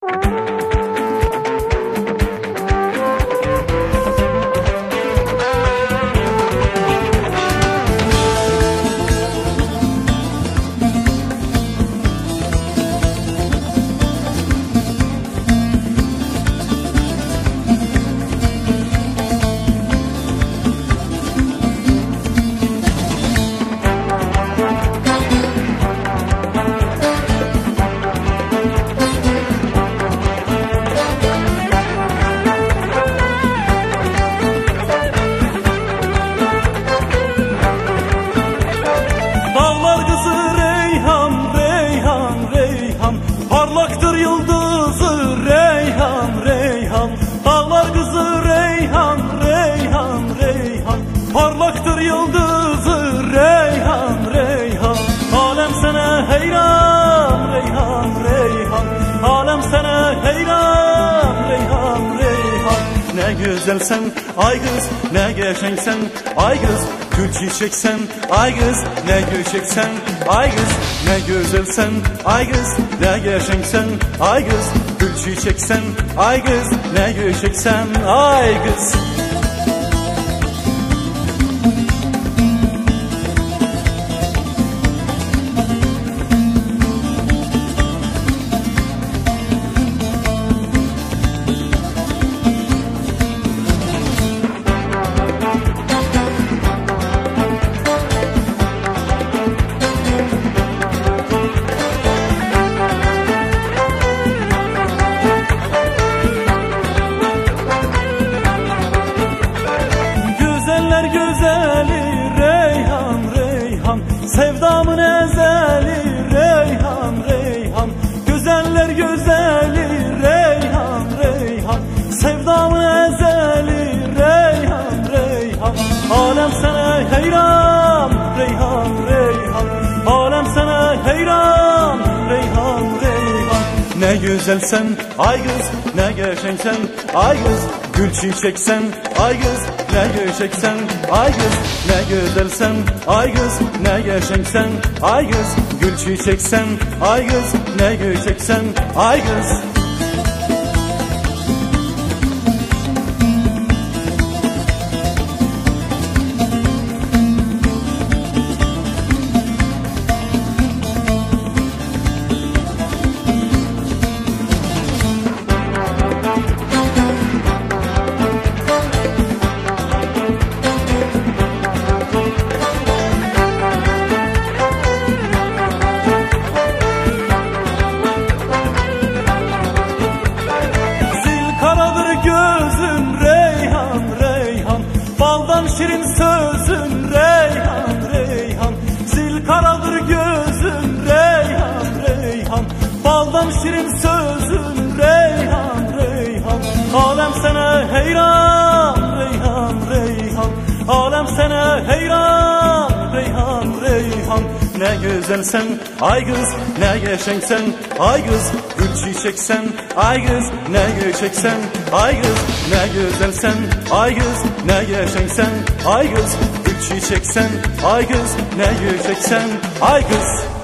Parlaktır yıldızı Reyhan, Reyhan. Dağlar kızı Reyhan, Reyhan, Reyhan. Parlaktır yıldızı Reyhan, Reyhan. Alem sana heyran Reyhan, Reyhan. Alem sana heyran Reyhan, Reyhan. Ne güzelsen ay kız, ne geçensen ay kız. Gül çiçeksen ay kız, ne göçeksen ay kız. Ne güzelsen ay kız, ne geçensen ay kız. Gül çiçeksen ay kız, ne göçeksen ay kız. Güzeli Reyhan, Reyhan. Sevdamın ezeli Reyhan, Reyhan. Güzeller güzeli Reyhan, Reyhan. Sevdamın ezeli Reyhan, Reyhan. Alem sana heyran Reyhan, Reyhan. Alem sana heyran Reyhan, Reyhan. Ne güzelsen ay kız, ne geçensen ay kız. Gül çiçeksen ay kız, ne göçeksen ay kız. Ne güzelsen ay kız, ne geçensen ay kız. Gül çiçeksen ay kız, ne göçeksen ay kız. Gözün Reyhan, Reyhan. Baldan şirin sözün Reyhan, Reyhan. Zil karadır gözün Reyhan, Reyhan. Baldan şirin sözün Reyhan, Reyhan. Alem sana heyran Reyhan, Reyhan. Alem sana heyran Reyhan, Reyhan. Ne güzelsen ay kız, ne geçensen ay kız. Gül çiçeksen ay kız, ne göçeksen ay kız. Ne güzelsen ay kız, ne geçensen ay kız. Gül çiçeksen ay kız, ne göçeksen ay kız.